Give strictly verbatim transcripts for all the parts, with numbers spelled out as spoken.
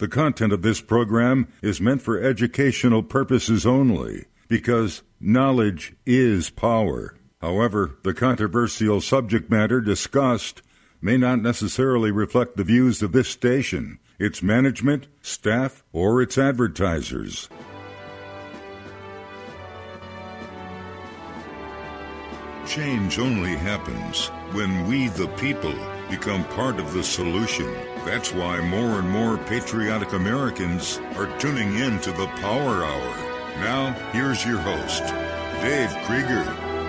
The content of this program is meant for educational purposes only, because knowledge is power. However, the controversial subject matter discussed may not necessarily reflect the views of this station, its management, staff, or its advertisers. Change only happens when we, the people, become part of the solution. That's why more and more patriotic Americans are tuning in to the Power Hour. Now, here's your host, Dave Krieger.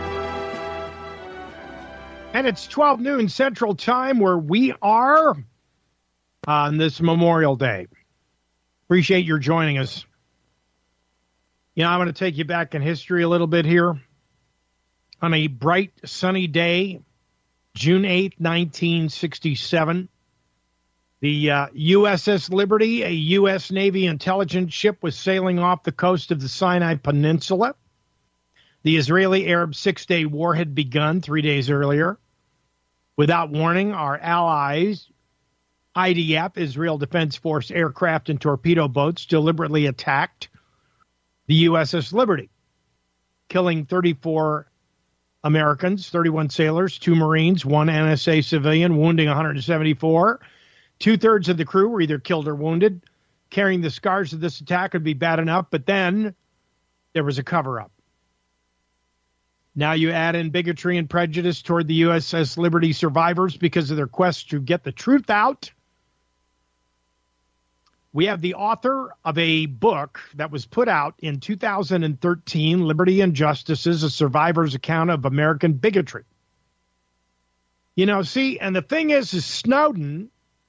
And it's twelve noon Central Time where we are on this Memorial Day. Appreciate your joining us. You know, I'm going to take you back in history a little bit here. On a bright, sunny day, June eighth, nineteen sixty-seven, the uh, U S S Liberty, a U S Navy intelligence ship, was sailing off the coast of the Sinai Peninsula. The Israeli-Arab Six-Day War had begun three days earlier. Without warning, our allies, I D F, Israel Defense Force aircraft and torpedo boats, deliberately attacked the U S S Liberty, killing thirty-four Americans, thirty-one sailors, two Marines, one N S A civilian, wounding one hundred seventy-four. Two-thirds of the crew were either killed or wounded. Carrying the scars of this attack would be bad enough, but then there was a cover-up. Now you add in bigotry and prejudice toward the U S S Liberty survivors because of their quest to get the truth out. We have the author of a book that was put out in two thousand thirteen, Liberty and Justices, a survivor's account of American bigotry. You know, see, and the thing is, is Snowden,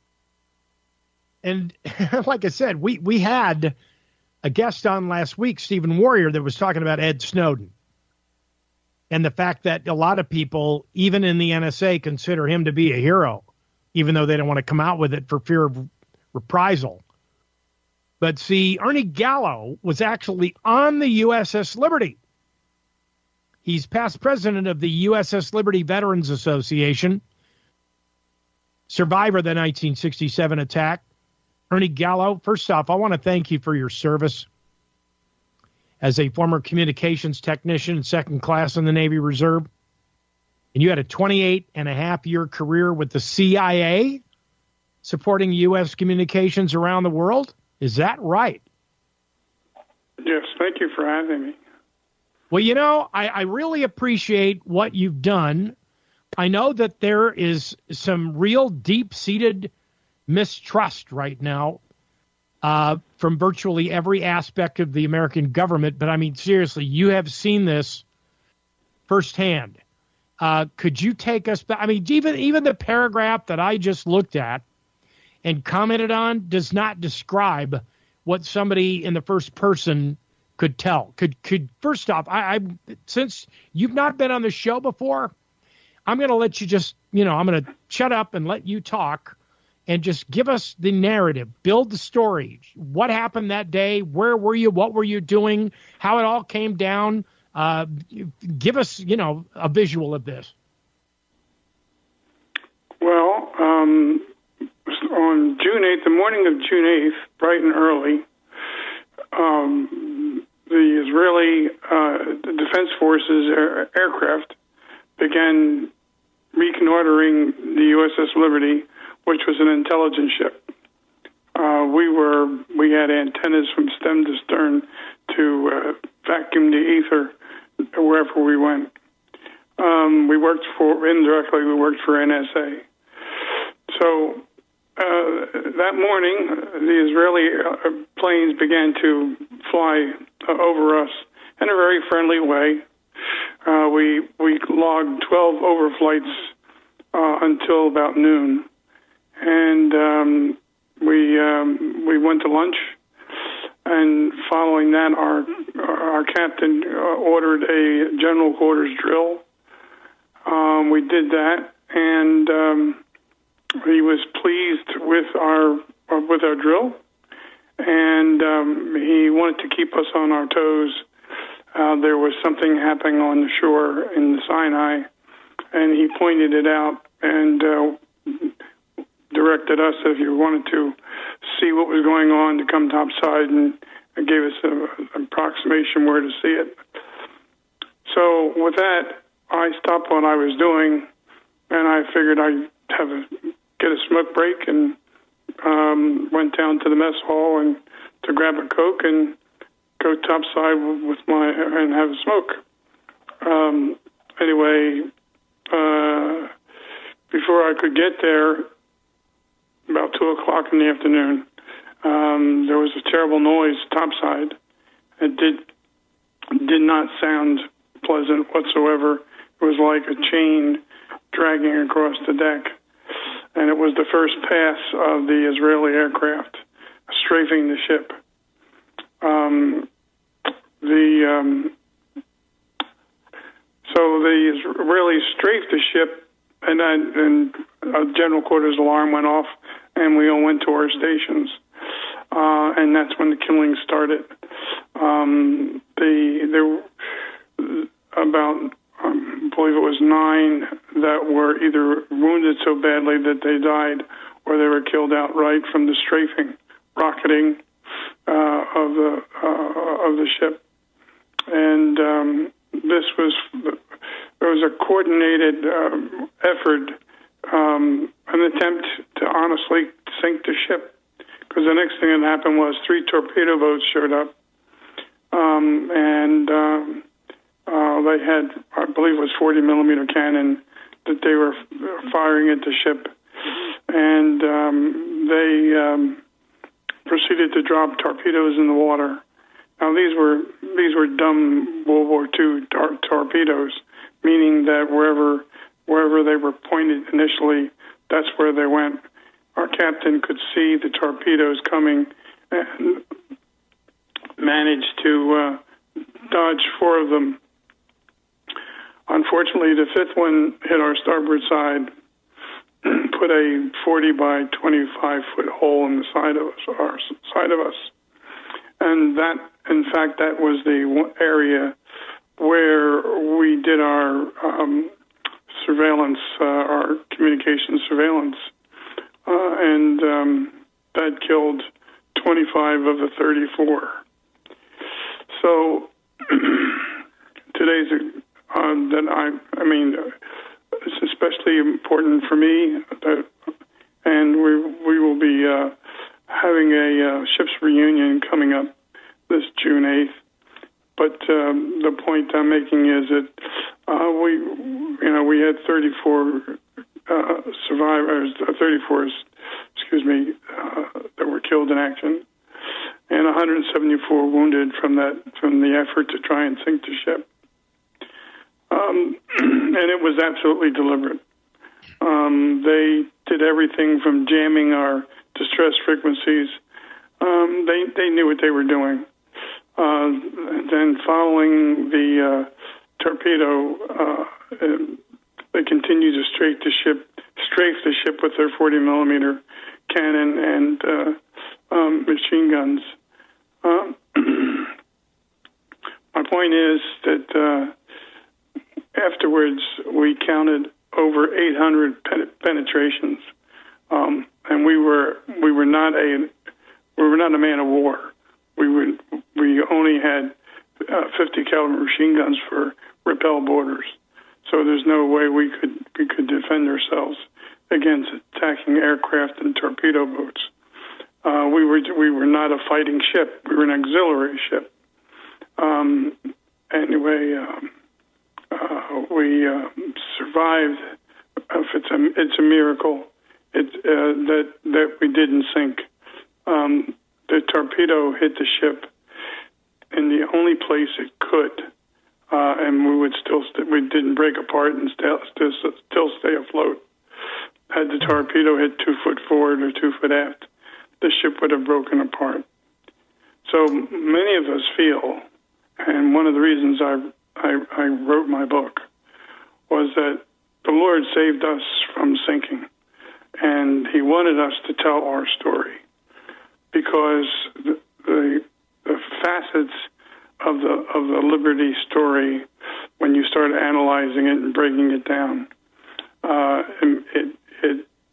and like I said, we, we had a guest on last week, Stephen Warrior, that was talking about Ed Snowden. And the fact that a lot of people, even in the N S A, consider him to be a hero, even though they don't want to come out with it for fear of reprisal. But see, Ernie Gallo was actually on the U S S Liberty. He's past president of the U S S Liberty Veterans Association, survivor of the nineteen sixty-seven attack. Ernie Gallo, first off, I want to thank you for your service as a former communications technician in second class in the Navy Reserve. And you had a twenty-eight and a half year career with the C I A, supporting U S communications around the world. Is that right? Yes, thank you for having me. Well, you know, I, I really appreciate what you've done. I know that there is some real deep-seated mistrust right now uh, from virtually every aspect of the American government. But, I mean, seriously, you have seen this firsthand. Uh, could you take us back? I mean, even even the paragraph that I just looked at and commented on does not describe what somebody in the first person could tell. Could could first off, I, I since you've not been on the show before, I'm going to let you just, you know, I'm going to shut up and let you talk and just give us the narrative, build the story. What happened that day? Where were you? What were you doing? How it all came down? Uh, give us, you know, a visual of this. Well, um, on June eighth, the morning of June eighth, bright and early, um, the Israeli uh, Defense Forces air- aircraft began reconnoitering the U S S Liberty, which was an intelligence ship. Uh, we were we had antennas from stem to stern to uh, vacuum the ether wherever we went. Um, we worked for indirectly. We worked for N S A. So uh, that morning, the Israeli uh, planes began to fly uh, over us in a very friendly way. Uh, we we logged twelve overflights uh, until about noon, and um, we um, we went to lunch. And following that, our our captain uh, ordered a general quarters drill. Um, we did that, and um, he was pleased with our uh, with our drill, and um, he wanted to keep us on our toes. Uh, there was something happening on the shore in the Sinai, and he pointed it out. And uh, directed us if you wanted to see what was going on to come topside, and, and gave us an approximation where to see it. So with that, I stopped what I was doing, and I figured I'd have a, get a smoke break, and um, went down to the mess hall and to grab a Coke and go topside with my and have a smoke. Um, anyway, uh, before I could get there, about two o'clock in the afternoon, um, there was a terrible noise topside. It did did not sound pleasant whatsoever. It was like a chain dragging across the deck, and it was the first pass of the Israeli aircraft strafing the ship. Um, the um, so the Israelis strafed the ship, and then and a general quarters alarm went off, and we all went to our stations, uh, and that's when the killing started. Um, the there about um, I believe it was nine that were either wounded so badly that they died, or they were killed outright from the strafing, rocketing uh, of the uh, of the ship. And um, this was there was a coordinated um, effort, um, an attempt to honestly sink the ship, because the next thing that happened was three torpedo boats showed up, um, and um, uh, they had, I believe it was forty millimeter cannon that they were firing at the ship, and um, they um, proceeded to drop torpedoes in the water. Now these were these were dumb World War Two tor- torpedoes, meaning that wherever wherever they were pointed initially, that's where they went. Our captain could see the torpedoes coming and managed to uh, dodge four of them. Unfortunately, the fifth one hit our starboard side, put a forty by twenty-five foot hole in the side of us, our side of us, and that, in fact, that was the area where we did our um, surveillance, uh, our communication surveillance, uh, and um, that killed twenty-five of the thirty-four. So today's uh, that I, I mean, it's especially important for me, that, and we we will be uh, having a uh, ship's reunion coming up this June eighth. But um, the point I'm making is that uh, we, you know, we had thirty-four uh, survivors, thirty-four, excuse me, uh, that were killed in action, and one hundred seventy-four wounded from that from the effort to try and sink the ship. Um, and it was absolutely deliberate. Um, they did everything from jamming our distress frequencies. Um, they they knew what they were doing. Uh, then following the uh, torpedo, uh, they continued to strafe the ship, strafe the ship with their forty millimeter cannon and uh, um, machine guns. Uh, my point is that uh, afterwards we counted over eight hundred pen- penetrations, um, and we were we were not a we were not a man of war. We would, we only had uh, fifty caliber machine guns for repel boarders, so there's no way we could we could defend ourselves against attacking aircraft and torpedo boats. Uh, we were we were not a fighting ship. We were an auxiliary ship. Um, anyway, um, uh, we uh, survived. If it's a it's a miracle it, uh, that that we didn't sink. Um, The torpedo hit the ship in the only place it could, uh, and we would still st- we didn't break apart and still still still stay afloat. Had the torpedo hit two foot forward or two foot aft, the ship would have broken apart. So many of us feel, and one of the reasons I I, I wrote my book was that the Lord saved us from sinking, and He wanted us to tell our story. Because the, the the facets of the of the Liberty story, when you start analyzing it and breaking it down, uh, it it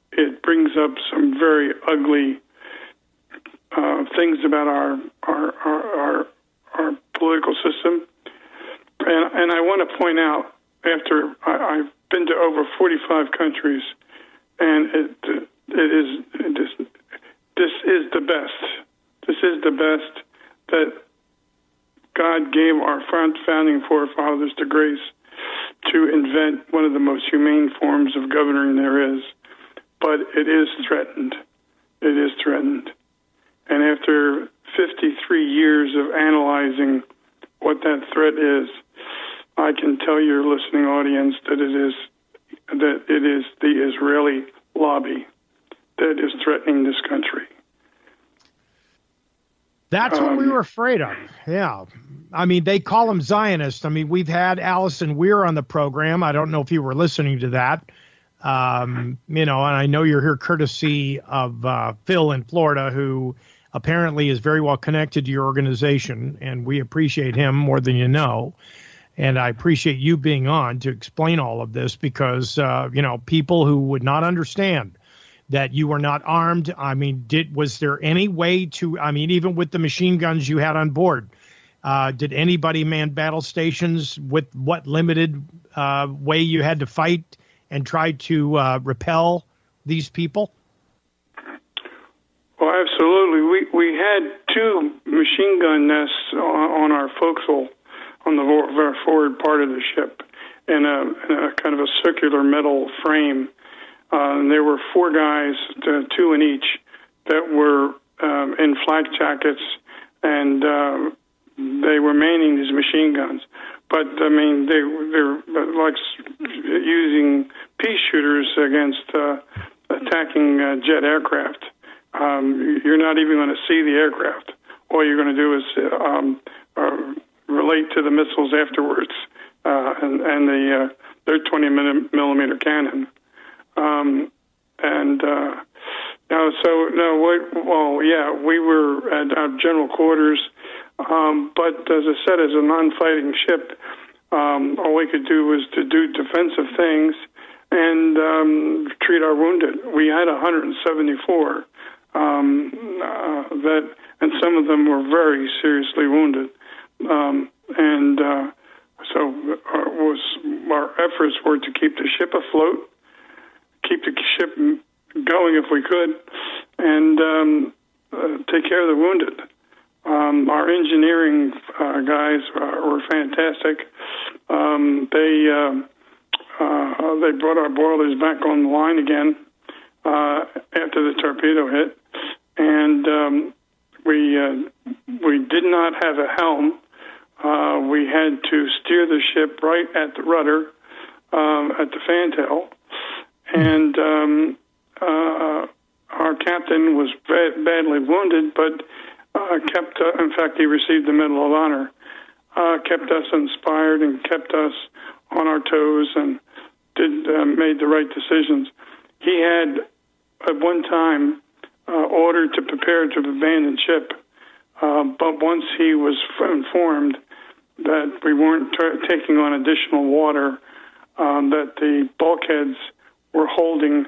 it brings up some very ugly uh, things about our our, our our our political system. And, and I want to point out, after I, I've been to over forty-five countries, and it it is it is this is the best. This is the best that God gave our founding forefathers the grace to invent one of the most humane forms of governing there is. But it is threatened. It is threatened. And after fifty-three years of analyzing what that threat is, I can tell your listening audience that it is that it is the Israeli lobby that is threatening this country. That's um, what we were afraid of. Yeah. I mean, they call them Zionists. I mean, we've had Allison Weir on the program. I don't know if you were listening to that. Um, you know, and I know you're here courtesy of uh, Phil in Florida, who apparently is very well connected to your organization, and we appreciate him more than you know. And I appreciate you being on to explain all of this because, uh, you know, people who would not understand that you were not armed. I mean, did was there any way to, I mean, even with the machine guns you had on board, uh, did anybody man battle stations with what limited uh, way you had to fight and try to uh, repel these people? Well, absolutely. We we had two machine gun nests on, on our forecastle on the very forward part of the ship in a, in a kind of a circular metal frame. Uh, and there were four guys, uh, two in each, that were um, in flak jackets, and uh, they were manning these machine guns. But, I mean, they, they're like using pea shooters against uh, attacking uh, jet aircraft. Um, you're not even going to see the aircraft. All you're going to do is um, uh, relate to the missiles afterwards, uh, and, and the uh, their twenty millimeter cannon. Um, and uh, now, so no, we, well, yeah, we were at our general quarters, um, but as I said, as a non-fighting ship, um, all we could do was to do defensive things and um, treat our wounded. We had one hundred seventy-four um, uh, that, and some of them were very seriously wounded. Um, and uh, so our, was, our efforts were to keep the ship afloat, keep the ship going if we could, and um, uh, take care of the wounded. Um, our engineering uh, guys uh, were fantastic. Um, they uh, uh, they brought our boilers back on the line again uh, after the torpedo hit, and um, we uh, we did not have a helm. Uh, we had to steer the ship right at the rudder, um, at the fantail, and um, uh, our captain was bad, badly wounded, but uh, kept. Uh, in fact, he received the Medal of Honor. Uh, kept us inspired and kept us on our toes, and did uh, made the right decisions. He had at one time uh, ordered to prepare to abandon ship, uh, but once he was informed that we weren't t- taking on additional water, um, that the bulkheads were holding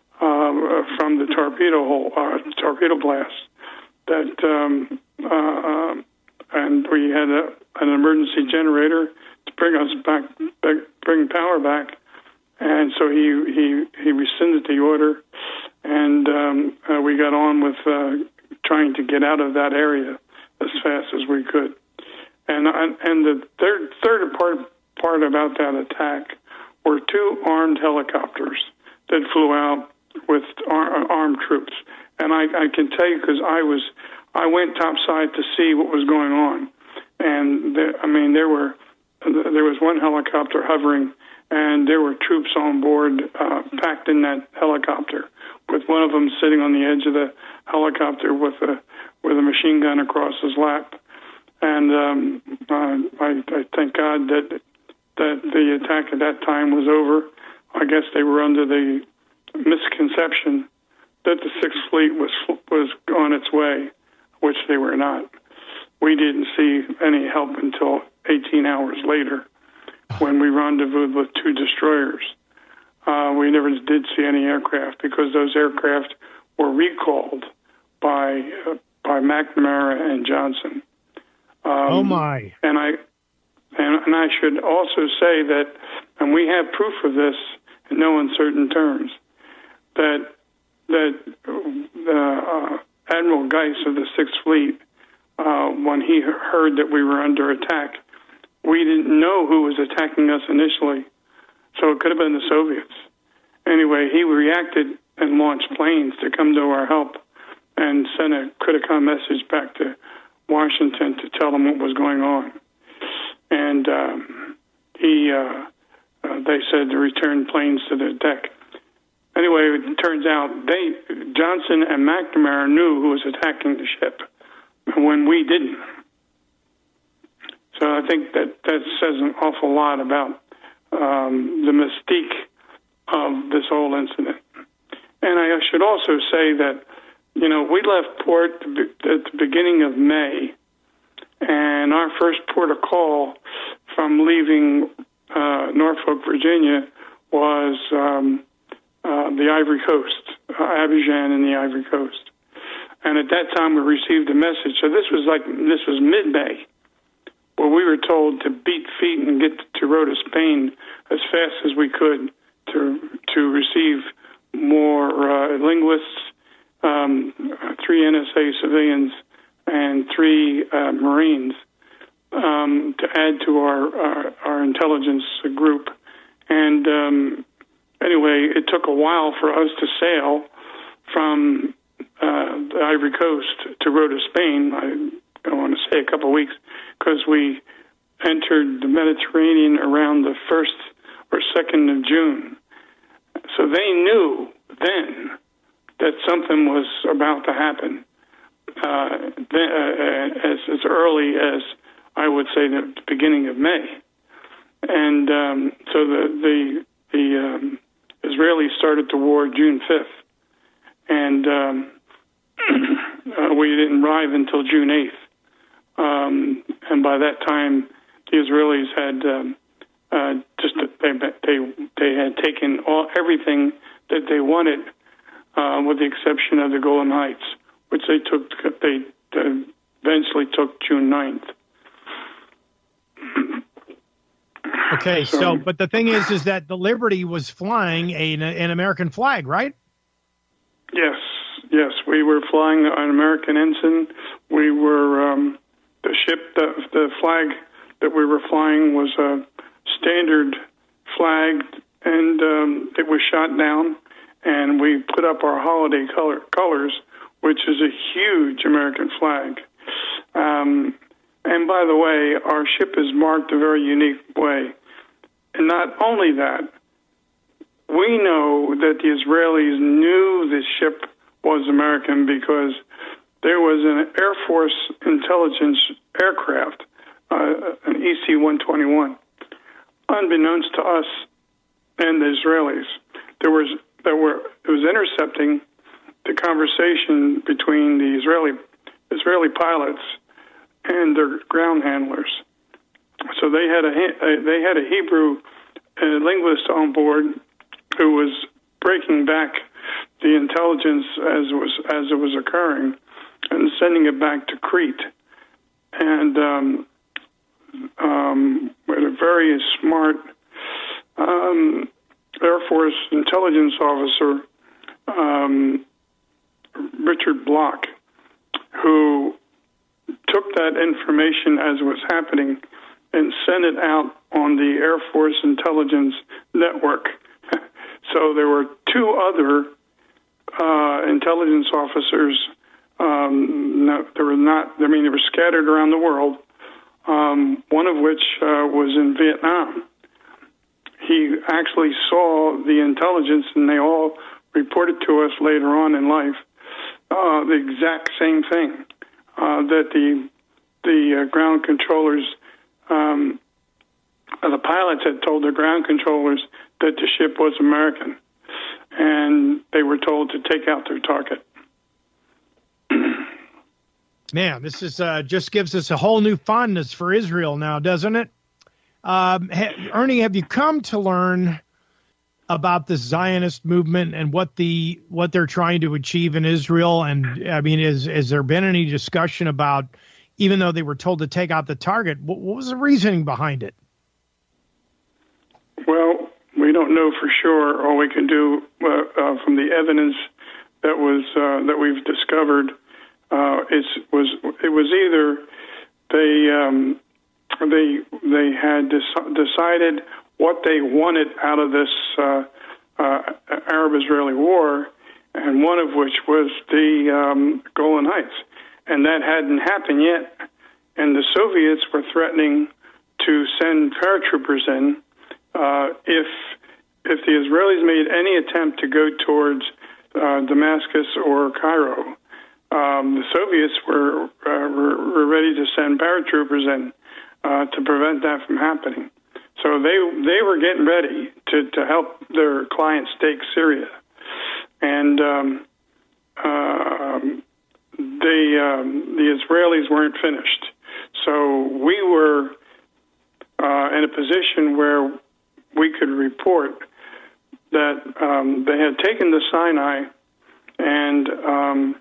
uh, from the torpedo hole, uh, torpedo blast, that um, uh, and we had a, an emergency generator to bring us back, bring power back, and so he he, he rescinded the order, and um, uh, we got on with uh, trying to get out of that area as fast as we could. And and the third third part part about that attack were two armed helicopters that flew out with ar- armed troops. And I, I can tell you because I was I went topside to see what was going on. And there, I mean there were there was one helicopter hovering, and there were troops on board uh, packed in that helicopter, with one of them sitting on the edge of the helicopter with a with a machine gun across his lap. And um, uh, I, I thank God that that the attack at that time was over. I guess they were under the misconception that the Sixth Fleet was was on its way, which they were not. We didn't see any help until eighteen hours later, when we rendezvoused with two destroyers. uh, we never did see any aircraft because those aircraft were recalled by uh, by McNamara and Johnson. Um, oh my! And I and, and I should also say that, and we have proof of this in no uncertain terms, that that the uh, Admiral Geis of the Sixth Fleet, uh, when he heard that we were under attack, we didn't know who was attacking us initially, so it could have been the Soviets. Anyway, he reacted and launched planes to come to our help and sent a Criticom message back to Washington to tell them what was going on. And um, he, uh, uh, they said to return planes to the deck. Anyway, it turns out they, Johnson and McNamara knew who was attacking the ship when we didn't. So I think that that says an awful lot about um, the mystique of this whole incident. And I should also say that, you know, we left port at the beginning of May, and our first port of call from leaving uh, Norfolk, Virginia, was um, uh, the Ivory Coast, uh, Abidjan in the Ivory Coast. And at that time, we received a message. So this was like this was mid-May, where we were told to beat feet and get to Rota, Spain, as fast as we could to to receive more uh, linguists, um, three N S A civilians, and three uh, Marines um, to add to our, our, our intelligence group. And um, anyway, it took a while for us to sail from uh, the Ivory Coast to Rota, Spain. I, I want to say a couple of weeks, because we entered the Mediterranean around the first or second of June. So they knew then that something was about to happen uh, then, uh, as, as early as, I would say, the beginning of May. And um, so the the, the um, Israelis started the war June fifth. And um, uh, we didn't arrive until June eighth. Um, and by that time, the Israelis had um, uh, just they they they had taken all everything that they wanted, uh, with the exception of the Golan Heights, which they took. They uh, eventually took June ninth. Okay, so, so but the thing is, is that the Liberty was flying a, an American flag, right? Yes, yes, we were flying an American ensign. We were. Um, The ship, the, the flag that we were flying was a standard flag, and um, it was shot down, and we put up our holiday color, colors, which is a huge American flag. Um, and by the way, our ship is marked a very unique way. And not only that, we know that the Israelis knew this ship was American because there was an Air Force intelligence aircraft, uh, an E C one twenty-one, unbeknownst to us and the Israelis. There was there were it was intercepting the conversation between the Israeli Israeli pilots and their ground handlers. So they had a they had a Hebrew uh, linguist on board who was breaking back the intelligence as it was as it was occurring, and sending it back to Crete. And um, um, with a very smart um, Air Force intelligence officer, um, Richard Block, who took that information as it was happening and sent it out on the Air Force intelligence network. So there were two other uh, intelligence officers. Um, no, there were not, I mean, they were scattered around the world, um, one of which uh, was in Vietnam. He actually saw the intelligence, and they all reported to us later on in life uh, the exact same thing, uh, that the the uh, ground controllers, um, uh, the pilots had told the ground controllers that the ship was American, and they were told to take out their target. Man, this is uh, just gives us a whole new fondness for Israel now, doesn't it? Um, ha- Ernie, have you come to learn about the Zionist movement and what the what they're trying to achieve in Israel? And I mean, is has there been any discussion about, even though they were told to take out the target, what, what was the reasoning behind it? Well, we don't know for sure. All we can do uh, uh, from the evidence that was uh, that we've discovered uh, is was it was either they um, they they had des- decided what they wanted out of this uh, uh, Arab-Israeli war, and one of which was the um, Golan Heights, and that hadn't happened yet. And the Soviets were threatening to send paratroopers in uh, if if the Israelis made any attempt to go towards uh, Damascus or Cairo. Um, the Soviets were, uh, were were ready to send paratroopers in uh, to prevent that from happening. So they they were getting ready to, to help their client stake Syria, and um, uh, they um, the Israelis weren't finished. So we were uh, in a position where we could report that um, they had taken the Sinai, and um,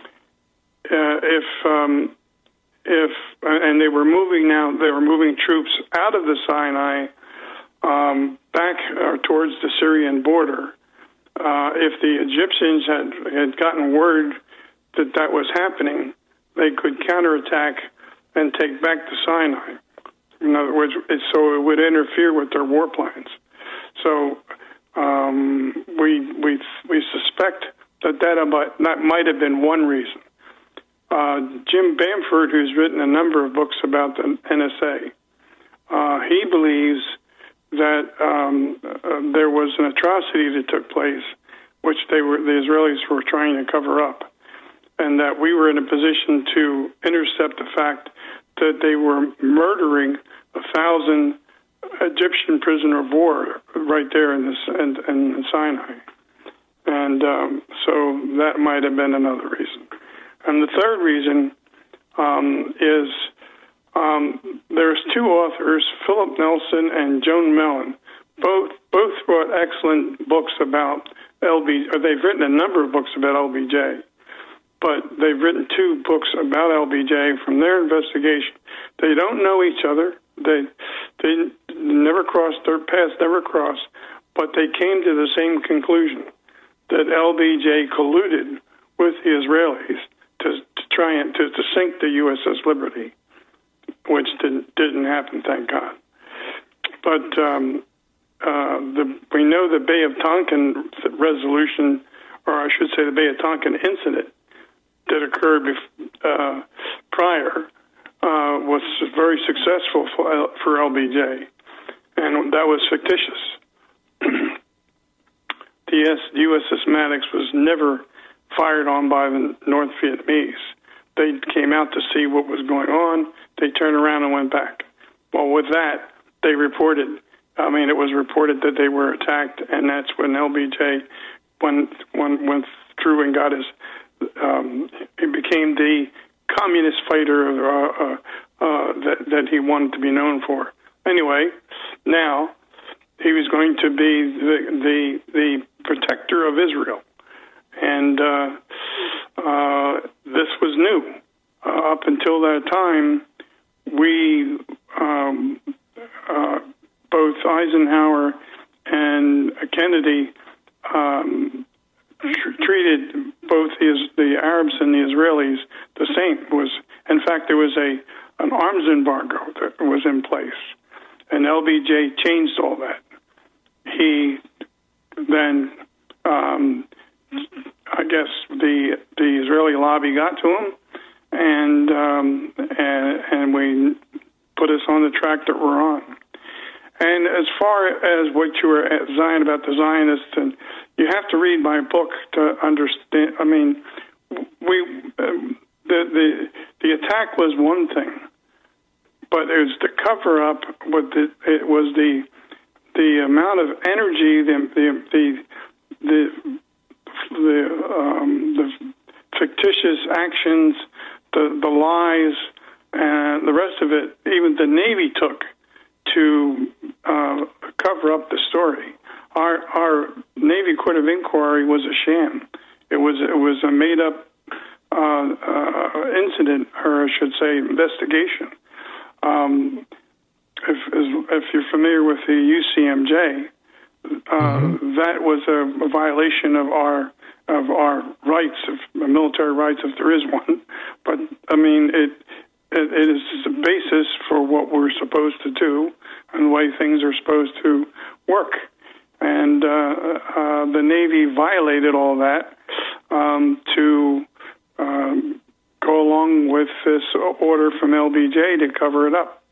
uh, if um, if and they were moving now, they were moving troops out of the Sinai um, back uh, towards the Syrian border. Uh, if the Egyptians had had gotten word that that was happening, they could counterattack and take back the Sinai. In other words, it, so it would interfere with their war plans. So um, we we we suspect that that might, that might have been one reason. Uh, Jim Bamford, who's written a number of books about the N S A, uh, he believes that um, uh, there was an atrocity that took place, which they were the Israelis were trying to cover up, and that we were in a position to intercept the fact that they were murdering a thousand Egyptian prisoner of war right there in, this, in, in the Sinai. And um, so that might have been another reason. And the third reason um, is um, there's two authors, Philip Nelson and Joan Mellon. Both both wrote excellent books about L B J. Or they've written a number of books about L B J, but they've written two books about L B J from their investigation. They don't know each other. They they never crossed, their paths never crossed, but they came to the same conclusion, that L B J colluded with the Israelis to, to try and to, to sink the U S S Liberty, which didn't didn't happen, thank God. But um, uh, the, we know the Bay of Tonkin resolution, or I should say the Bay of Tonkin incident that occurred bef- uh, prior, uh, was very successful for, L- for L B J, and that was fictitious. The S- U S S Maddox was never fired on by the North Vietnamese. They came out to see what was going on. They turned around and went back. Well, with that, they reported, I mean, it was reported that they were attacked, and that's when L B J went, went, went through and got his, um, he became the communist fighter uh, uh, uh, that, that he wanted to be known for. Anyway, now he was going to be the the, the protector of Israel. And uh, uh, this was new. Uh, up until that time, we, um, uh, both Eisenhower and Kennedy, um, tr- treated both the, the Arabs and the Israelis the same. It was, in fact, there was a an arms embargo that was in place, and L B J changed all that. He then, um, I guess, the the Israeli lobby got to him, and um, and and we put us on the track that we're on. And as far as what you were at Zion about the Zionists, and you have to read my book to understand. I mean, we um, the the the attack was one thing, but it was the cover up. What the, it was the the amount of energy, the the the the the, um, the fictitious actions, the the lies, and the rest of it. Even the Navy took to uh, cover up the story. our our Navy Court of Inquiry was a sham. It was it was a made up uh, uh, incident, or I should say, investigation. Um, if if you're familiar with the U C M J, uh, mm-hmm. that was a, a violation of our of our rights, of military rights, if there is one. But I mean, it it, it is the basis for what we're supposed to do and the way things are supposed to work. And uh, uh, the Navy violated all that um, to um, go along with this order from L B J to cover it up.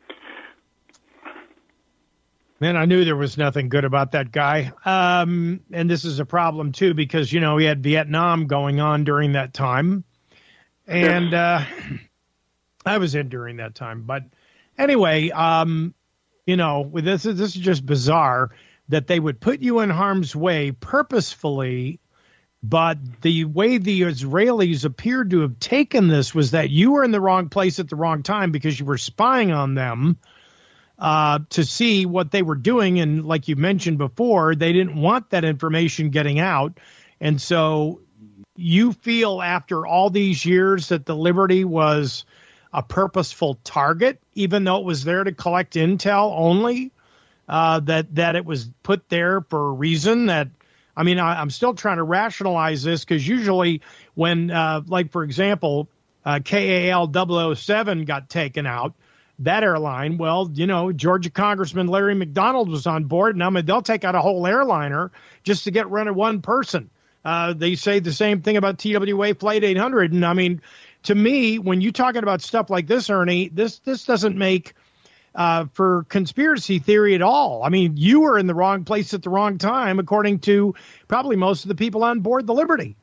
Man, I knew there was nothing good about that guy. Um, and this is a problem, too, because, you know, he had Vietnam going on during that time. And yes. uh, I was in during that time. But anyway, um, you know, this is, this is just bizarre that they would put you in harm's way purposefully. But the way the Israelis appeared to have taken this was that you were in the wrong place at the wrong time because you were spying on them. Uh, to see what they were doing. And like you mentioned before, they didn't want that information getting out. And so you feel after all these years that the Liberty was a purposeful target, even though it was there to collect intel only, uh, that, that it was put there for a reason that, I mean, I, I'm still trying to rationalize this because usually when, uh, like, for example, uh, K A L double oh seven got taken out, that airline, well, you know, Georgia Congressman Larry McDonald was on board, and I mean, they'll take out a whole airliner just to get rid of one person. Uh, they say the same thing about T W A Flight eight hundred, and I mean, to me, when you're talking about stuff like this, Ernie, this this doesn't make uh, for conspiracy theory at all. I mean, you were in the wrong place at the wrong time, according to probably most of the people on board the Liberty.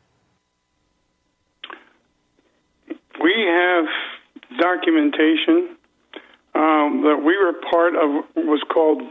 We have documentation Um, that we were part of was called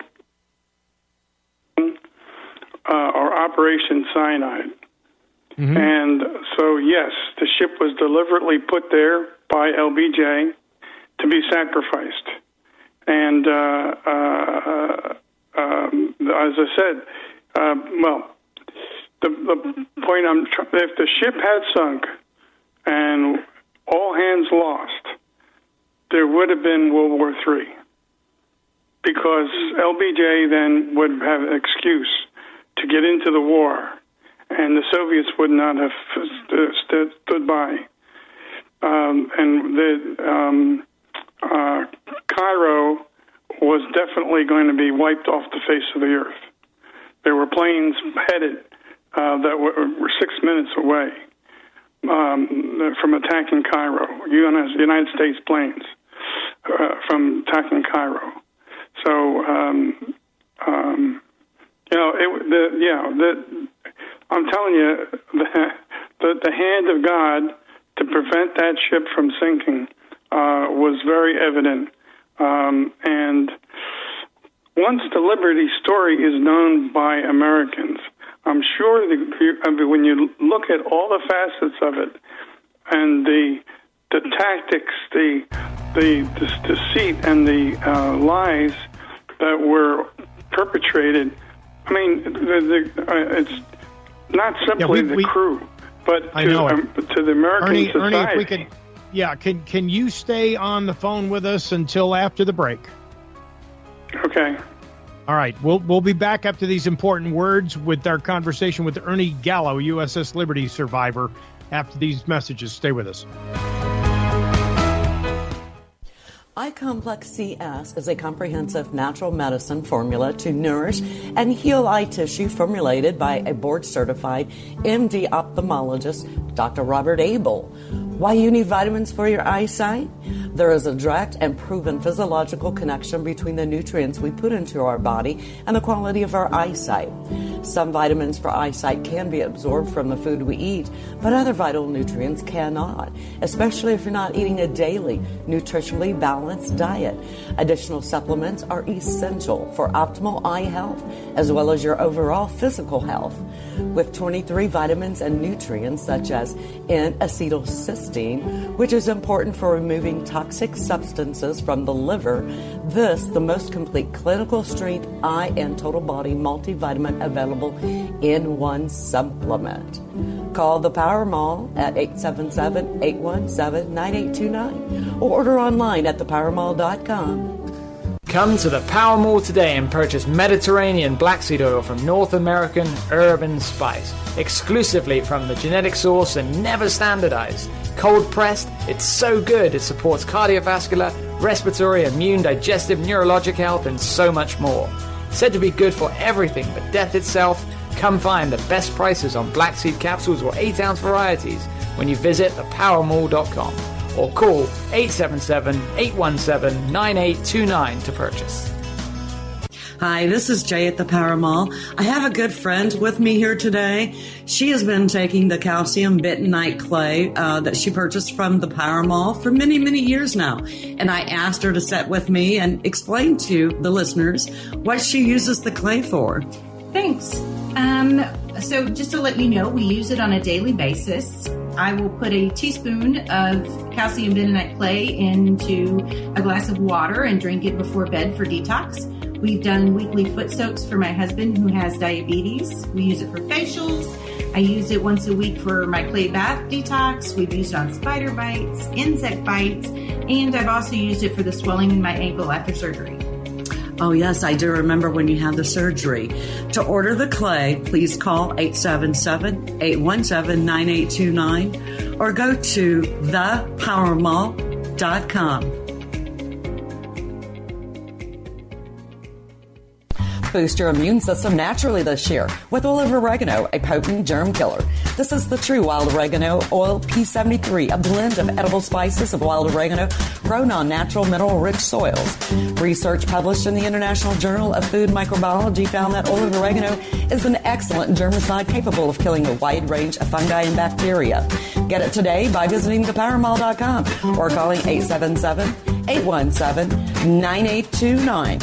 uh, or Operation Cyanide. Mm-hmm. And so, yes, the ship was deliberately put there by L B J to be sacrificed. And uh, uh, um, as I said, uh, well, the, the point I'm trying, if the ship had sunk and all hands lost, there would have been World War Three, because L B J then would have an excuse to get into the war, and the Soviets would not have st- stood by. Um, and the um, uh, Cairo was definitely going to be wiped off the face of the earth. There were planes headed uh, that were, were six minutes away um, from attacking Cairo, United States planes. Uh, from attacking Cairo, so um, um, you know, it, the, yeah, the, I'm telling you, the, the the hand of God to prevent that ship from sinking uh, was very evident. Um, and once the Liberty story is known by Americans, I'm sure that I mean, when you look at all the facets of it and the the tactics, the the, the deceit and the uh, lies that were perpetrated, I mean, the, the, uh, it's not simply yeah, we, the we, crew, but to, um, to the American Ernie, society. Ernie, if we could, yeah, can, can you stay on the phone with us until after the break? Okay. All right, we'll we'll be back after these important words with our conversation with Ernie Gallo, U S S Liberty survivor, after these messages. Stay with us. iComplex C S is a comprehensive natural medicine formula to nourish and heal eye tissue formulated by a board-certified M D ophthalmologist, Doctor Robert Abel. Why you need vitamins for your eyesight? There is a direct and proven physiological connection between the nutrients we put into our body and the quality of our eyesight. Some vitamins for eyesight can be absorbed from the food we eat, but other vital nutrients cannot, especially if you're not eating a daily, nutritionally balanced diet. Additional supplements are essential for optimal eye health, as well as your overall physical health. With twenty-three vitamins and nutrients such as N-acetylcysteine, which is important for removing toxins toxic substances from the liver. This, the most complete clinical strength eye and total body multivitamin available in one supplement. Call the Power Mall at eight seven seven, eight one seven, nine eight two nine or order online at the power mall dot com. Come to the Power Mall today and purchase Mediterranean black seed oil from North American Herb and Spice, exclusively from the genetic source and never standardized. Cold pressed, it's so good it supports cardiovascular, respiratory, immune, digestive, neurologic health, and so much more. Said to be good for everything but death itself, come find the best prices on black seed capsules or eight ounce varieties when you visit the power mall dot com. Or call eight seven seven, eight one seven, nine eight two nine to purchase. Hi, this is Jay at the Power Mall. I have a good friend with me here today. She has been taking the calcium bentonite clay uh, that she purchased from the Power Mall for many, many years now. And I asked her to sit with me and explain to the listeners what she uses the clay for. Thanks. Um, so just to let you know, we use it on a daily basis. I will put a teaspoon of calcium bentonite clay into a glass of water and drink it before bed for detox. We've done weekly foot soaks for my husband who has diabetes. We use it for facials. I use it once a week for my clay bath detox. We've used it on spider bites, insect bites, and I've also used it for the swelling in my ankle after surgery. Oh, yes, I do remember when you had the surgery. To order the clay, please call eight seven seven, eight one seven, nine eight two nine or go to the power mall dot com. Boost your immune system naturally this year with olive oregano, a potent germ killer. This is the true wild oregano oil P seventy-three, a blend of edible spices of wild oregano grown on natural mineral-rich soils. Research published in the International Journal of Food Microbiology found that olive oregano is an excellent germicide capable of killing a wide range of fungi and bacteria. Get it today by visiting the power mall dot com or calling eight seven seven, eight one seven, nine eight two nine.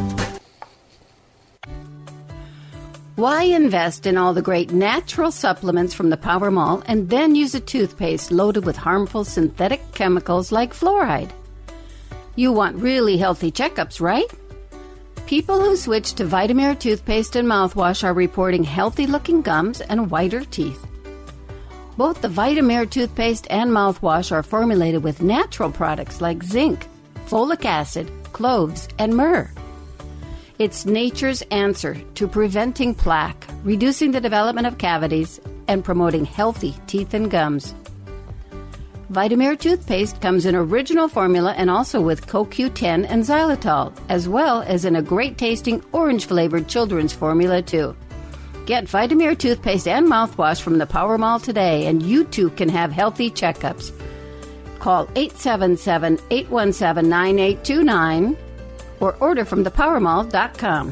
Why invest in all the great natural supplements from the Power Mall and then use a toothpaste loaded with harmful synthetic chemicals like fluoride? You want really healthy checkups, right? People who switch to Vitamir toothpaste and mouthwash are reporting healthy-looking gums and whiter teeth. Both the Vitamir toothpaste and mouthwash are formulated with natural products like zinc, folic acid, cloves, and myrrh. It's nature's answer to preventing plaque, reducing the development of cavities, and promoting healthy teeth and gums. Vitamir toothpaste comes in original formula and also with Co Q ten and xylitol, as well as in a great-tasting orange-flavored children's formula, too. Get Vitamir toothpaste and mouthwash from the Power Mall today, and you too can have healthy checkups. Call eight seven seven, eight one seven, nine eight two nine or order from the power mall dot com.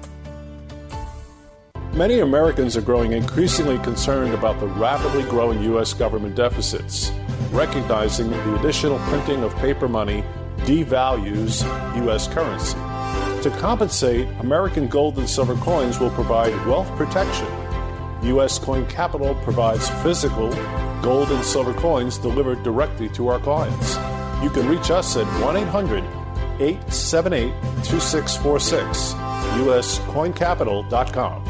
Many Americans are growing increasingly concerned about the rapidly growing U S government deficits, recognizing the additional printing of paper money devalues U S currency. To compensate, American gold and silver coins will provide wealth protection. U S Coin Capital provides physical gold and silver coins delivered directly to our clients. You can reach us at one eight hundred, eight seven eight, two six four six, U S coin capital dot com.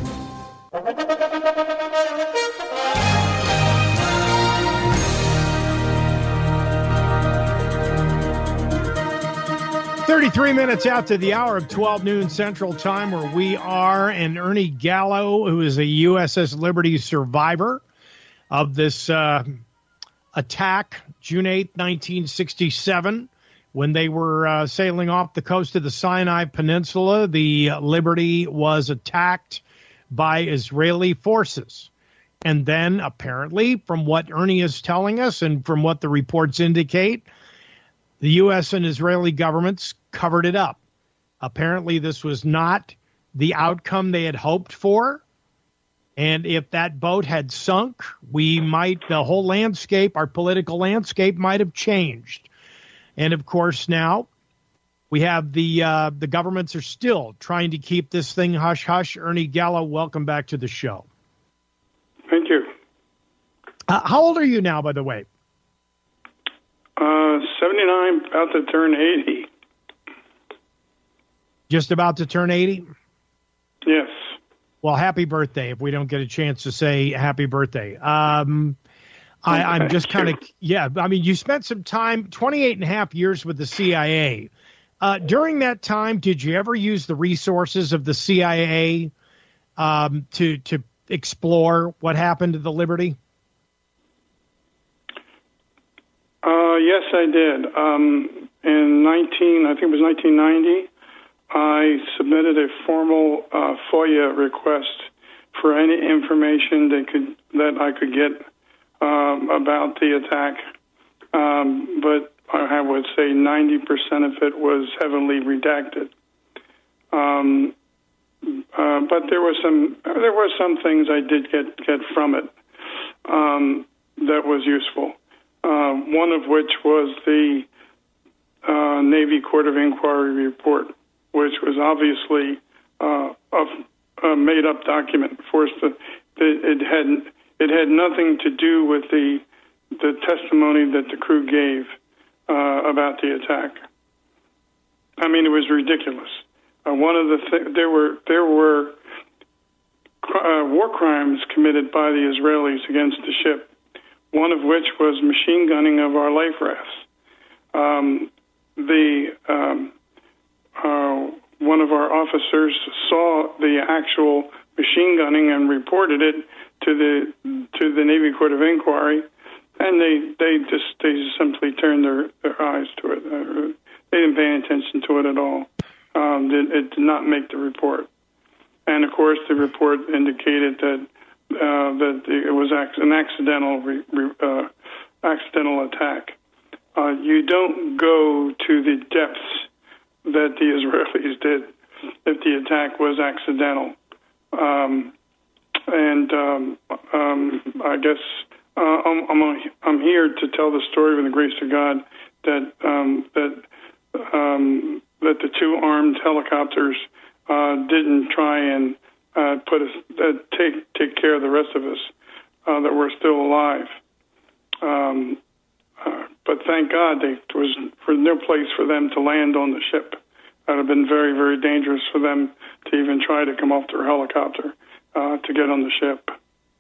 thirty-three minutes after the hour of twelve noon Central Time, where we are, and Ernie Gallo, who is a U S S Liberty survivor of this uh, attack, June eighth, nineteen sixty-seven, when they were uh, sailing off the coast of the Sinai Peninsula. The Liberty was attacked by Israeli forces. And then, apparently, from what Ernie is telling us and from what the reports indicate, the U S and Israeli governments covered it up. Apparently, this was not the outcome they had hoped for. And if that boat had sunk, we might, the whole landscape, our political landscape might have changed. And, of course, now we have the uh, the governments are still trying to keep this thing hush-hush. Ernie Gallo, welcome back to the show. Thank you. Uh, how old are you now, by the way? Uh, seventy-nine, about to turn eighty. Just about to turn eighty? Yes. Well, happy birthday if we don't get a chance to say happy birthday. Um, I, I'm just kind of, yeah, I mean, you spent some time, twenty-eight and a half years with the C I A. Uh, during that time, did you ever use the resources of the C I A um, to to explore what happened to the Liberty? Uh, yes, I did. Um, in nineteen, I think it was nineteen ninety, I submitted a formal uh, FOIA request for any information that could that I could get um, about the attack, um, but I would say ninety percent of it was heavily redacted. Um, uh, but there were some there were some things I did get get from it um, that was useful. Uh, one of which was the uh, Navy Court of Inquiry report, which was obviously uh, a, a made-up document. Forced to, it had it had nothing to do with the the testimony that the crew gave uh, about the attack. I mean, it was ridiculous. Uh, one of the th- there were there were uh, war crimes committed by the Israelis against the ship. One of which was machine gunning of our life rafts. Um, the um, uh, one of our officers saw the actual machine gunning and reported it to the to the Navy Court of Inquiry, and they they just they just simply turned their, their eyes to it. Uh, they didn't pay any attention to it at all. Um, it, it did not make the report, and of course the report indicated that. Uh, that it was an accidental re, re, uh, accidental attack. Uh, you don't go to the depths that the Israelis did if the attack was accidental. Um, and um, um, I guess uh, I'm, I'm I'm here to tell the story with the grace of God that um, that um, that the two armed helicopters uh, didn't try and Uh, put us uh, take take care of the rest of us uh, that were still alive. Um, uh, but thank God they, there was for no place for them to land on the ship. That would have been very very dangerous for them to even try to come off their helicopter uh, to get on the ship.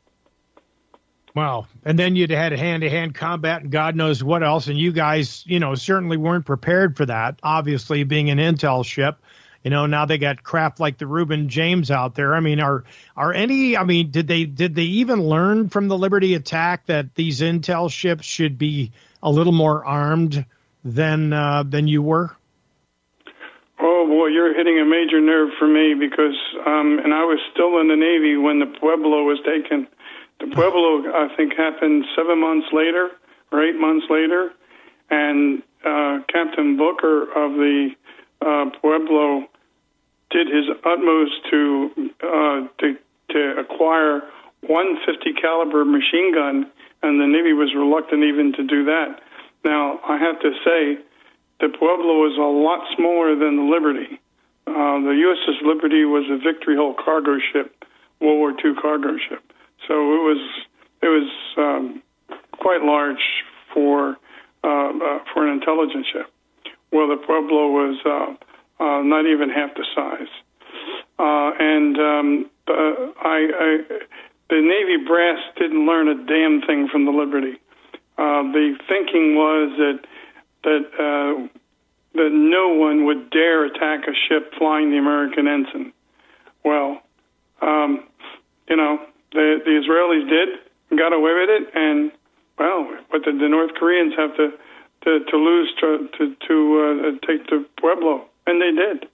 Wow. And then you'd had hand-to-hand combat and God knows what else, and you guys, you know, certainly weren't prepared for that. Obviously, being an intel ship. You know, now they got crap like the Reuben James out there. I mean, are are any? I mean, did they did they even learn from the Liberty attack that these intel ships should be a little more armed than uh, than you were? Oh boy, you're hitting a major nerve for me because, um, and I was still in the Navy when the Pueblo was taken. The Pueblo, I think, happened seven months later or eight months later, and uh, Captain Booker of the uh, Pueblo did his utmost to uh, to to acquire one fifty caliber machine gun, and the Navy was reluctant even to do that. Now, I have to say, the Pueblo was a lot smaller than the Liberty. Uh, the U S S Liberty was a Victory Hull cargo ship, World War Two cargo ship. So it was it was um, quite large for uh, uh, for an intelligence ship. Well, the Pueblo was uh, uh, not even half the size, uh, and um, uh, I, I, the Navy brass didn't learn a damn thing from the Liberty. Uh, the thinking was that that uh, that no one would dare attack a ship flying the American ensign. Well, um, you know, the, the Israelis did and got away with it, and well, what did the North Koreans have to to, to lose to to, to uh, take the Pueblo? And they did.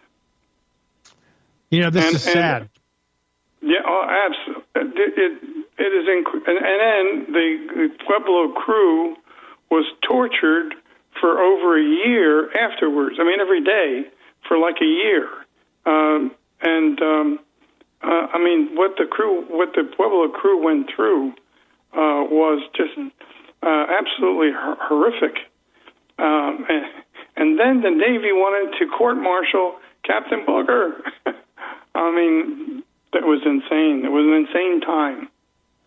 You know, this and, is sad. And, yeah, oh, absolutely. It, it, it is, inc- and, and then the, the Pueblo crew was tortured for over a year afterwards. I mean, every day for like a year. Um, and um, uh, I mean, what the crew, what the Pueblo crew went through uh, was just uh, absolutely hor- horrific. Um, and, and then the Navy wanted to court-martial Captain Booker. I mean, that was insane. It was an insane time.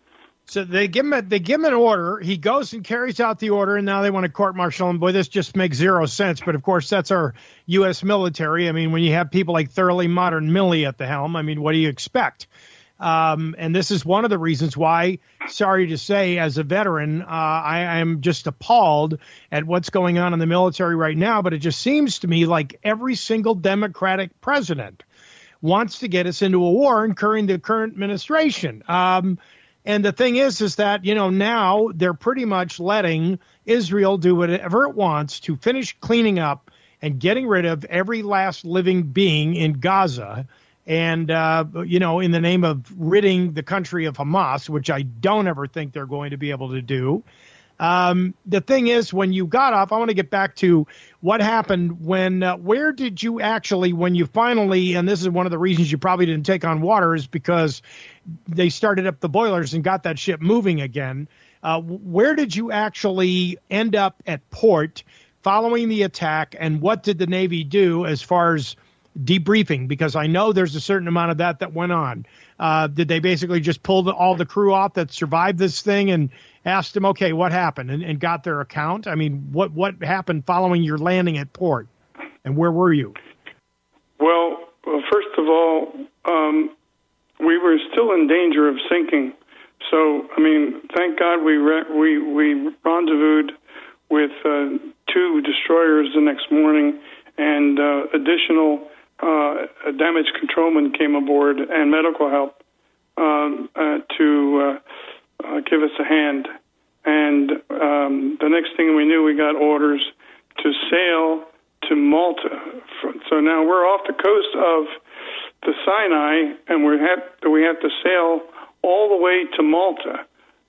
So they give him a, they give him an order. He goes and carries out the order, and now they want to court-martial him. Boy, this just makes zero sense. But, of course, that's our U S military. I mean, when you have people like Thoroughly Modern Millie at the helm, I mean, what do you expect? Um, and this is one of the reasons why, sorry to say, as a veteran, uh, I, I am just appalled at what's going on in the military right now. But it just seems to me like every single Democratic president wants to get us into a war, incurring the current administration. Um And the thing is, is that, you know, now they're pretty much letting Israel do whatever it wants to finish cleaning up and getting rid of every last living being in Gaza. And, uh, you know, in the name of ridding the country of Hamas, which I don't ever think they're going to be able to do. Um, the thing is, when you got off, I want to get back to what happened when, uh, where did you actually, when you finally, and this is one of the reasons you probably didn't take on water, is because they started up the boilers and got that ship moving again. Uh, where did you actually end up at port following the attack, and what did the Navy do as far as debriefing? Because I know there's a certain amount of that that went on. Uh, did they basically just pull the, all the crew off that survived this thing and asked them, okay, what happened, and, and got their account? I mean, what, what happened following your landing at port, and where were you? Well, well first of all, um, we were still in danger of sinking. So, I mean, thank God we re- we, we rendezvoused with uh, two destroyers the next morning, and uh, additional uh, damage controlmen came aboard and medical help um, uh, to uh, uh, give us a hand. And um, the next thing we knew, we got orders to sail to Malta. So now we're off the coast of the Sinai, and we have we have to sail all the way to Malta.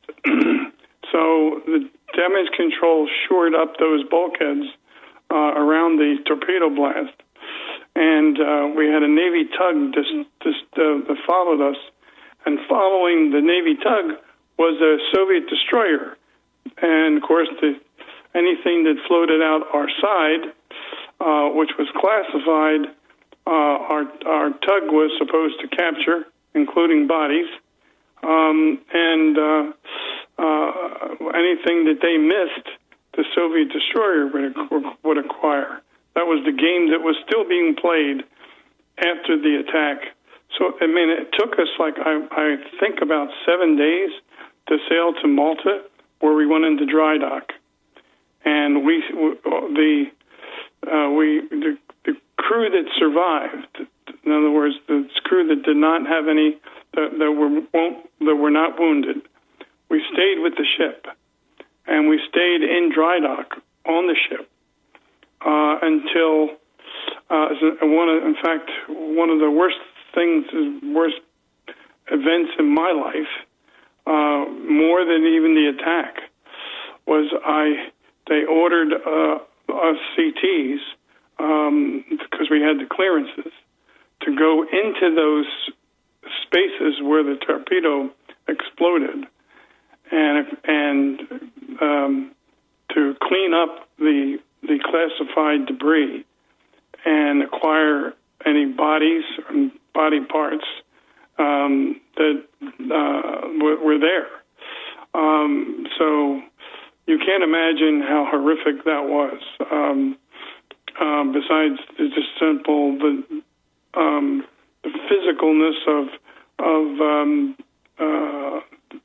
So the damage control shored up those bulkheads uh, around the torpedo blast, and uh, we had a Navy tug just, just uh, that followed us, and following the Navy tug was a Soviet destroyer, and of course the, anything that floated out our side, uh, which was classified, uh, our our tug was supposed to capture, including bodies, um, and uh, uh, anything that they missed, the Soviet destroyer would, would acquire. That was the game that was still being played after the attack. So, I mean, it took us, like, I, I think about seven days to sail to Malta, where we went into dry dock. And we, the, uh, we, the, the crew that survived, in other words, the crew that did not have any, that, that were won't, that were not wounded, we stayed with the ship, and we stayed in dry dock on the ship uh, until uh, one. Of, in fact, one of the worst things, worst events in my life, uh, more than even the attack, was I. They ordered uh, us C Ts um, because we had the clearances to go into those spaces where the torpedo exploded, and and um, to clean up the the classified debris and acquire any bodies and body parts um, that uh, w- were there. Um, so you can't imagine how horrific that was. Um, um, besides the just simple the um, the physicalness of of um, uh,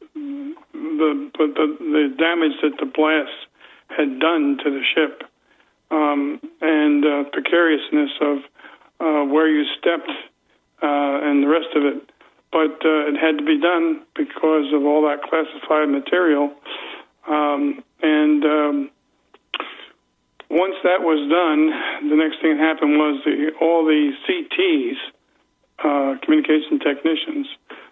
the, the the damage that the blast had done to the ship, um, and uh, precariousness of uh, where you stepped uh, and the rest of it. But uh, it had to be done because of all that classified material. Um, and um, once that was done, the next thing that happened was the, all the C Ts, uh, communication technicians,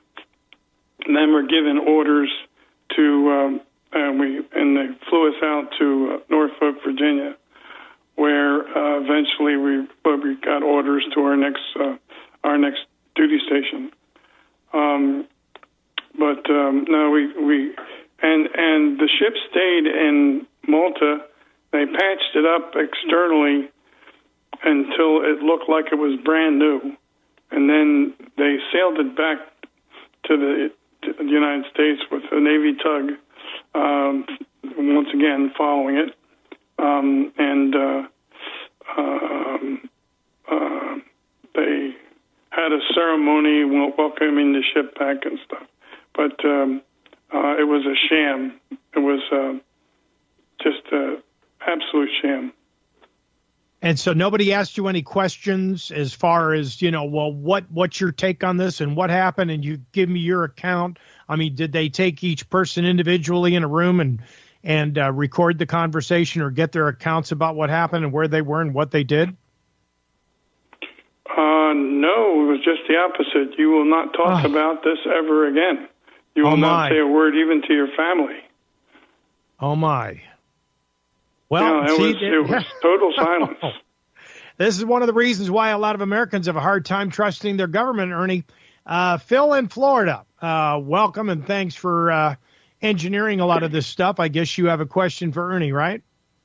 and then were given orders to, um, and we and they flew us out to uh, Norfolk, Virginia, where uh, eventually we we got orders to our next uh, our next duty station. Um, but um, no, we we and and the ship stayed in Malta. They patched it up externally until it looked like it was brand new, and then they sailed it back to the the United States with a Navy tug, um, once again following it. Um, and uh, um, uh, they had a ceremony welcoming the ship back and stuff. But um, uh, it was a sham. It was uh, just an absolute sham. And so nobody asked you any questions as far as, you know, well, what what's your take on this and what happened? And you give me your account. I mean, did they take each person individually in a room and and uh, record the conversation or get their accounts about what happened and where they were and what they did? Uh, no, it was just the opposite. You will not talk oh. about this ever again. You will oh not say a word even to your family. Oh, my. Well, yeah, it, see, was, it was total silence. This is one of the reasons why a lot of Americans have a hard time trusting their government, Ernie. Uh, Phil in Florida, uh, welcome and thanks for uh, engineering a lot of this stuff. I guess you have a question for Ernie, right?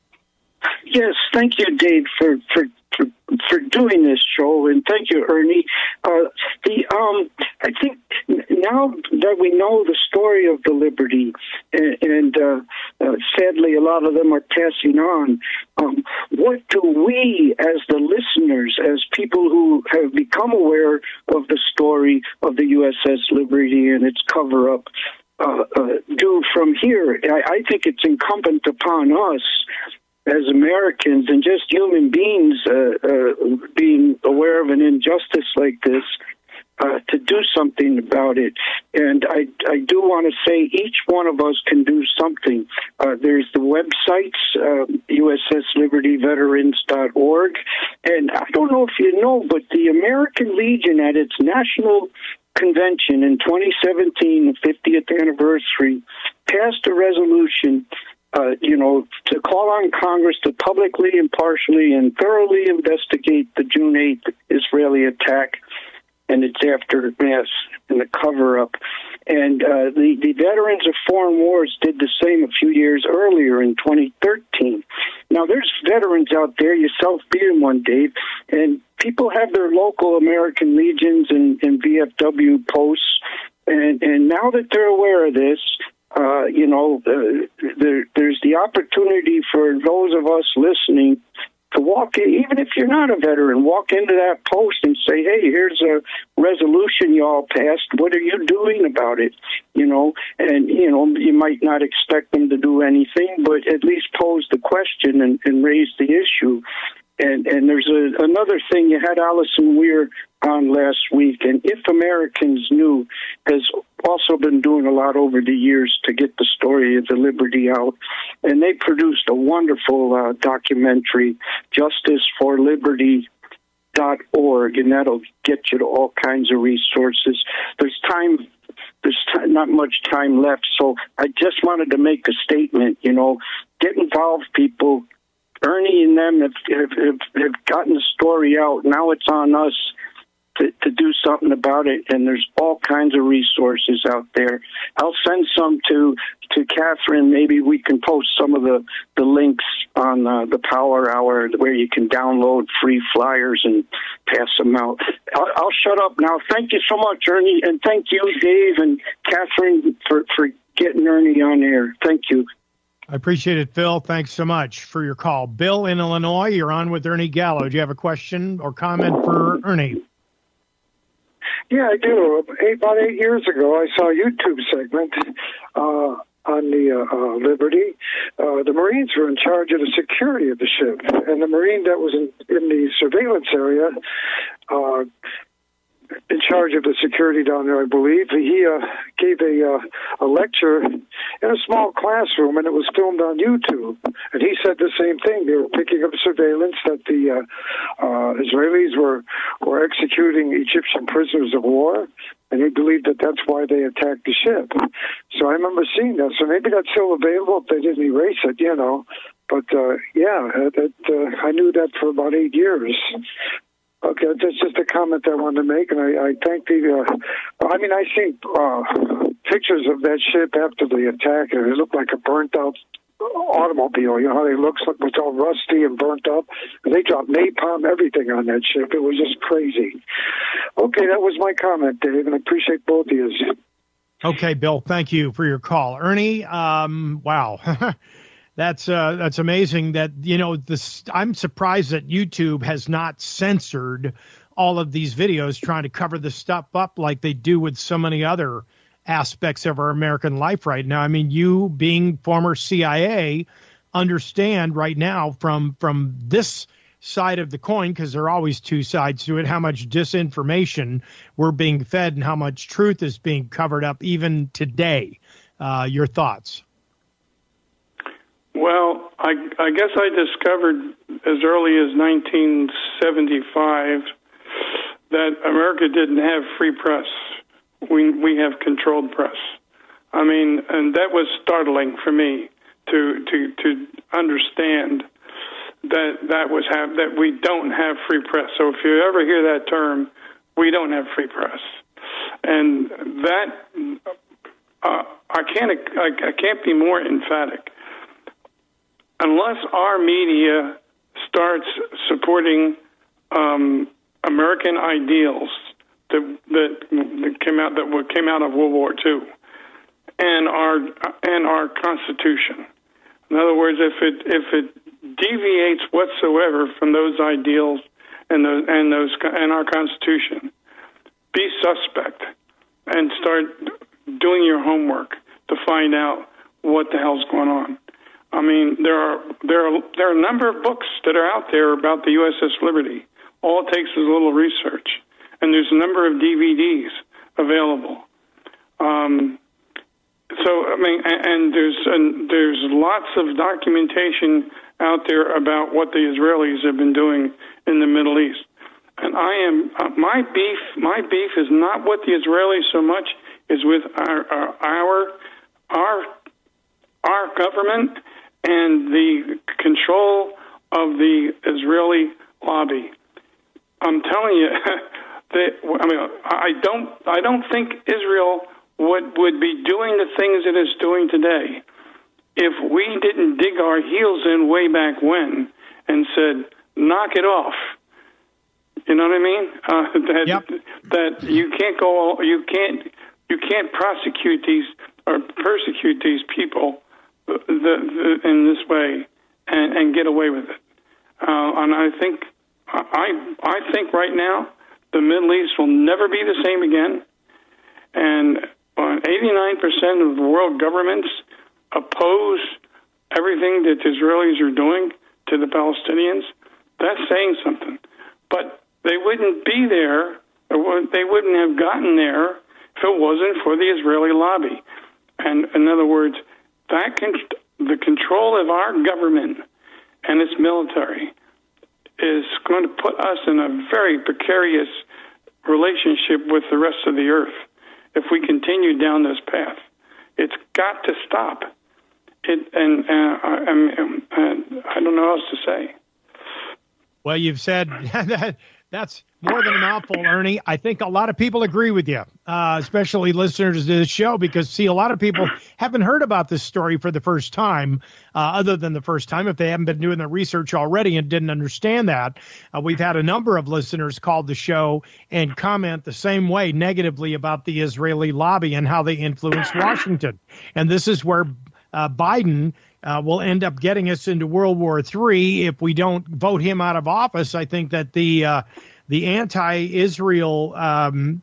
Yes, thank you, Dave, for, for, for, for doing this show, and thank you, Ernie. Uh, the um, I think now that we know the story of the Liberty, and, and uh, uh, sadly a lot of them are passing on, um, what do we as the listeners, as people who have become aware of the story of the U S S Liberty and its cover-up, uh, uh, do from here? I, I think it's incumbent upon us as Americans and just human beings uh, uh, being aware of an injustice like this, uh, to do something about it. And I, I do want to say each one of us can do something. Uh, there's the websites, uh, U S S Liberty Veterans dot org. And I don't know if you know, but the American Legion at its national convention in twenty seventeen, the fiftieth anniversary, passed a resolution Uh, you know, to call on Congress to publicly, impartially, and thoroughly investigate the June eighth Israeli attack and its aftermath and the cover-up. And uh, the, the Veterans of Foreign Wars did the same a few years earlier in twenty thirteen. Now, there's veterans out there, yourself being one, Dave, and people have their local American Legions and, and V F W posts, and, and now that they're aware of this, Uh, you know, uh, there, there's the opportunity for those of us listening to walk in, even if you're not a veteran, walk into that post and say, hey, here's a resolution you all passed. What are you doing about it? You know, and, you know, you might not expect them to do anything, but at least pose the question and, and raise the issue. And, and there's a, another thing. You had Allison Weir on last week, and If Americans Knew has also been doing a lot over the years to get the story of the Liberty out. And they produced a wonderful uh, documentary, Justice for Liberty dot org, and that'll get you to all kinds of resources. There's time. There's t- not much time left, so I just wanted to make a statement. You know, get involved, people. Ernie and them have, have, have, have gotten the story out. Now it's on us to, to do something about it, and there's all kinds of resources out there. I'll send some to to Catherine. Maybe we can post some of the, the links on uh, the Power Hour where you can download free flyers and pass them out. I'll, I'll shut up now. Thank you so much, Ernie, and thank you, Dave and Catherine, for, for getting Ernie on air. Thank you. I appreciate it, Phil. Thanks so much for your call. Bill in Illinois, you're on with Ernie Gallo. Do you have a question or comment for Ernie? Yeah, I do. About eight years ago, I saw a YouTube segment uh, on the uh, uh, Liberty. Uh, the Marines were in charge of the security of the ship, and the Marine that was in, in the surveillance area, uh, in charge of the security down there, I believe, he uh, gave a uh, a lecture in a small classroom, and it was filmed on YouTube. And he said the same thing. They were picking up surveillance that the uh, uh, Israelis were were executing Egyptian prisoners of war, and he believed that that's why they attacked the ship. So I remember seeing that. So maybe that's still available if they didn't erase it, you know. But uh, yeah, that uh, I knew that for about eight years. Okay, that's just a comment I wanted to make, and I, I thank the. Uh, I mean, I seen uh, pictures of that ship after the attack, and it looked like a burnt-out automobile. You know how they look? It was all rusty and burnt up. And they dropped napalm, everything on that ship. It was just crazy. Okay, that was my comment, Dave, and I appreciate both of you. Okay, Bill, thank you for your call. Ernie, um, wow. That's uh, that's amazing that, you know, this. I'm surprised that YouTube has not censored all of these videos trying to cover this stuff up like they do with so many other aspects of our American life right now. I mean, you being former C I A understand right now from from this side of the coin, because there are always two sides to it, how much disinformation we're being fed and how much truth is being covered up even today. Uh, your thoughts? Well, I, I guess I discovered as early as nineteen seventy-five that America didn't have free press. We we have controlled press. I mean, and that was startling for me to to to understand that that was have that we don't have free press. So if you ever hear that term, we don't have free press, and that uh, I can't I, I can't be more emphatic. Unless our media starts supporting um, American ideals that, that that came out that came out of World War Two and our and our Constitution. In other words, if it if it deviates whatsoever from those ideals and those and those and our Constitution, be suspect and start doing your homework to find out what the hell's going on. I mean, there are there are there are a number of books that are out there about the U S S Liberty. All it takes is a little research, and there's a number of D V Ds available. Um, so I mean, and, and there's and there's lots of documentation out there about what the Israelis have been doing in the Middle East. And I am uh, my beef. My beef is not with the Israelis so much is with our our our our, our government and the control of the Israeli lobby. I'm telling you that I mean I don't I don't think Israel would would be doing the things it is doing today if we didn't dig our heels in way back when and said, knock it off. You know what I mean? Uh, that yep. that you can't go you can't you can't prosecute these or persecute these people The, the, in this way and, and get away with it. Uh, and I think I I think right now the Middle East will never be the same again. And eighty-nine percent of the world governments oppose everything that the Israelis are doing to the Palestinians. That's saying something. But they wouldn't be there, or they wouldn't have gotten there if it wasn't for the Israeli lobby. And in other words, that can, the control of our government and its military is going to put us in a very precarious relationship with the rest of the earth if we continue down this path. It's got to stop. It, and uh, I, I, I don't know what else to say. Well, you've said that. That's more than a mouthful, Ernie. I think a lot of people agree with you, uh, especially listeners to this show, because, see, a lot of people haven't heard about this story for the first time, uh, other than the first time, if they haven't been doing the research already and didn't understand that. Uh, we've had a number of listeners call the show and comment the same way negatively about the Israeli lobby and how they influence Washington. And this is where uh, Biden Uh, will end up getting us into World War Three if we don't vote him out of office. I think that the uh, the anti-Israel um,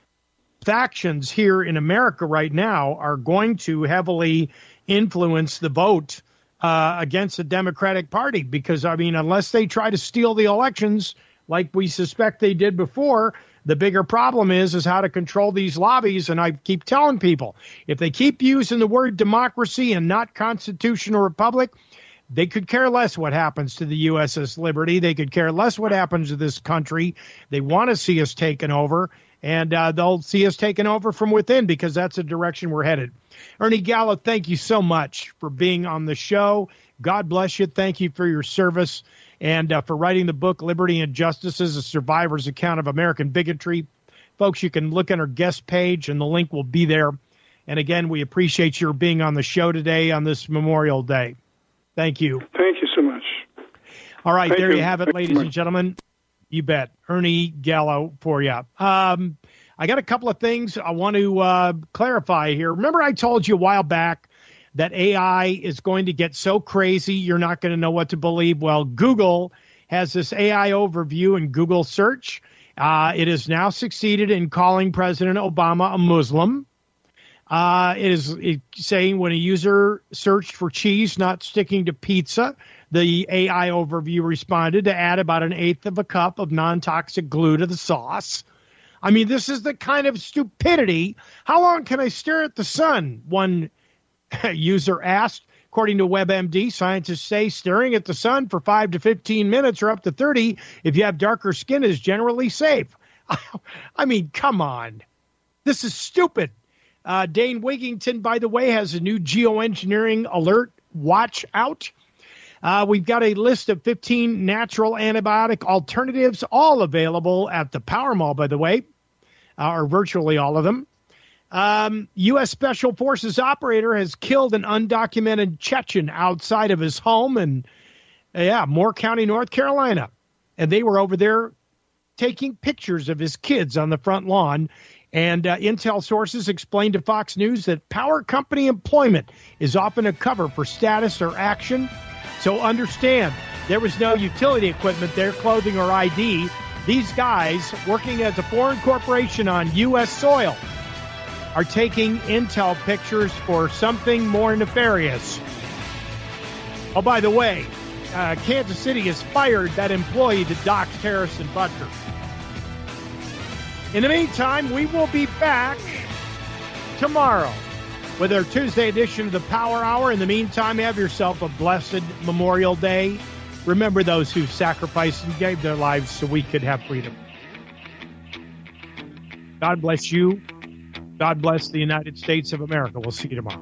factions here in America right now are going to heavily influence the vote uh, against the Democratic Party, because, I mean, unless they try to steal the elections like we suspect they did before, the bigger problem is is how to control these lobbies. And I keep telling people, if they keep using the word democracy and not constitution or republic, they could care less what happens to the U S S Liberty. They could care less what happens to this country. They want to see us taken over, and uh, they'll see us taken over from within, because that's the direction we're headed. Ernie Gallo, thank you so much for being on the show. God bless you. Thank you for your service. And uh, for writing the book, Liberty and Justice, A Survivor's Account of American Bigotry. Folks, you can look on our guest page, and the link will be there. And again, we appreciate your being on the show today on this Memorial Day. Thank you. Thank you so much. All right, Thank there you. you have it, Thank ladies you. and gentlemen. You bet. Ernie Gallo for you. Um, I got a couple of things I want to uh, clarify here. Remember I told you a while back that A I is going to get so crazy you're not going to know what to believe? Well, Google has this A I overview in Google search. Uh, it has now succeeded in calling President Obama a Muslim. Uh, it is it, saying when a user searched for cheese not sticking to pizza, the A I overview responded to add about an eighth of a cup of non-toxic glue to the sauce. I mean, this is the kind of stupidity. How long can I stare at the sun? One user asked. According to WebMD, scientists say staring at the sun for five to fifteen minutes or up to thirty if you have darker skin is generally safe. I mean, come on. This is stupid. Uh, Dane Wigington, by the way, has a new geoengineering alert watch out. Uh, we've got a list of fifteen natural antibiotic alternatives, all available at the Power Mall, by the way, uh, or virtually all of them. Um, U S Special Forces operator has killed an undocumented Chechen outside of his home in, uh, yeah, Moore County, North Carolina. And they were over there taking pictures of his kids on the front lawn. And uh, Intel sources explained to Fox News that power company employment is often a cover for status or action. So understand, there was no utility equipment there, clothing or I D. These guys, working as a foreign corporation on U S soil, are taking Intel pictures for something more nefarious. Oh, by the way, uh, Kansas City has fired that employee that doxed Harrison Butker. In the meantime, we will be back tomorrow with our Tuesday edition of the Power Hour. In the meantime, have yourself a blessed Memorial Day. Remember those who sacrificed and gave their lives so we could have freedom. God bless you. God bless the United States of America. We'll see you tomorrow.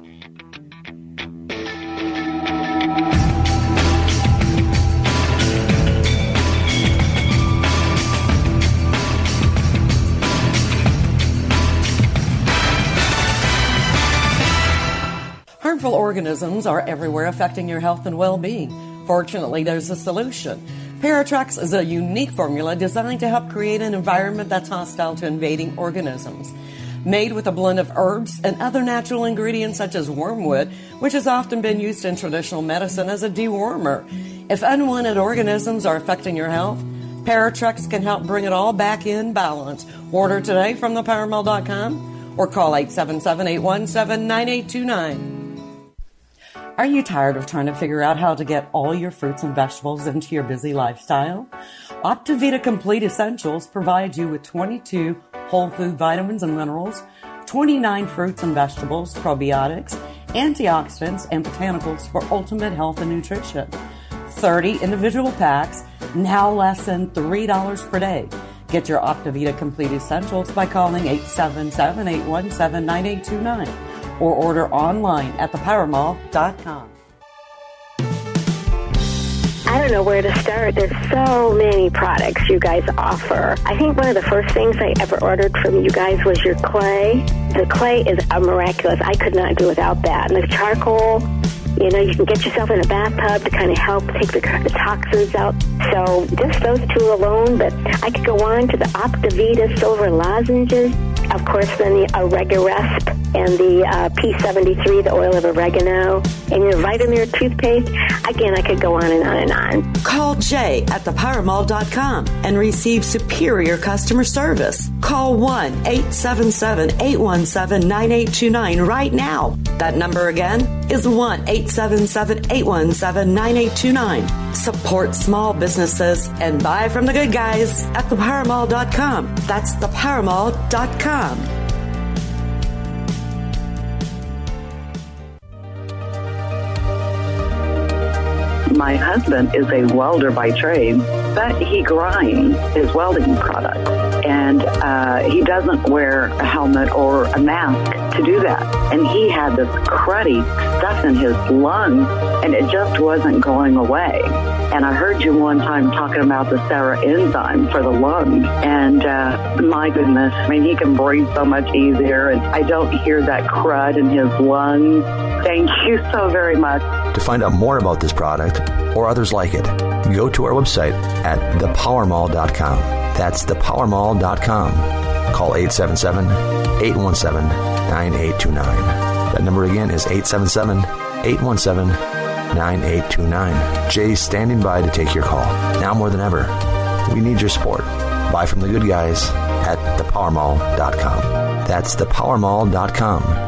Harmful organisms are everywhere affecting your health and well-being. Fortunately, there's a solution. Paratrex is a unique formula designed to help create an environment that's hostile to invading organisms. Made with a blend of herbs and other natural ingredients such as wormwood, which has often been used in traditional medicine as a dewormer. If unwanted organisms are affecting your health, Paratrex can help bring it all back in balance. Order today from the power mall dot com or call eight seven seven, eight one seven, nine eight two nine. Are you tired of trying to figure out how to get all your fruits and vegetables into your busy lifestyle? Optivita Complete Essentials provides you with twenty-two whole food vitamins and minerals, twenty-nine fruits and vegetables, probiotics, antioxidants, and botanicals for ultimate health and nutrition. thirty individual packs, now less than three dollars per day. Get your Optivita Complete Essentials by calling eight seven seven, eight one seven, nine eight two nine or order online at the power mall dot com. I don't know where to start. There's so many products you guys offer. I think one of the first things I ever ordered from you guys was your clay. The clay is a miraculous. I could not do without that. And the charcoal, you know, you can get yourself in a bathtub to kind of help take the, the toxins out. So just those two alone, but I could go on to the Optivita Silver Lozenges. Of course, then the Oregaresp and the uh, P seventy-three, the oil of oregano, and your Vitamir toothpaste. Again, I could go on and on and on. Call Jay at the power mall dot com and receive superior customer service. Call one eight seven seven, eight one seven, nine eight two nine right now. That number again is one eight seven seven, eight one seven, nine eight two nine. Support small businesses and buy from the good guys at the power mall dot com. That's the power mall dot com. My husband is a welder by trade, but he grinds his welding products. And uh, he doesn't wear a helmet or a mask to do that. And he had this cruddy stuff in his lungs, and it just wasn't going away. And I heard you one time talking about the Sarah enzyme for the lungs. And uh, my goodness, I mean, he can breathe so much easier, and I don't hear that crud in his lungs. Thank you so very much. To find out more about this product or others like it, go to our website at the power mall dot com. That's the power mall dot com. Call eight seven seven, eight one seven, nine eight two nine. That number again is eight seven seven, eight one seven, nine eight two nine. Jay's standing by to take your call. Now more than ever, we need your support. Buy from the good guys at the power mall dot com. That's the power mall dot com.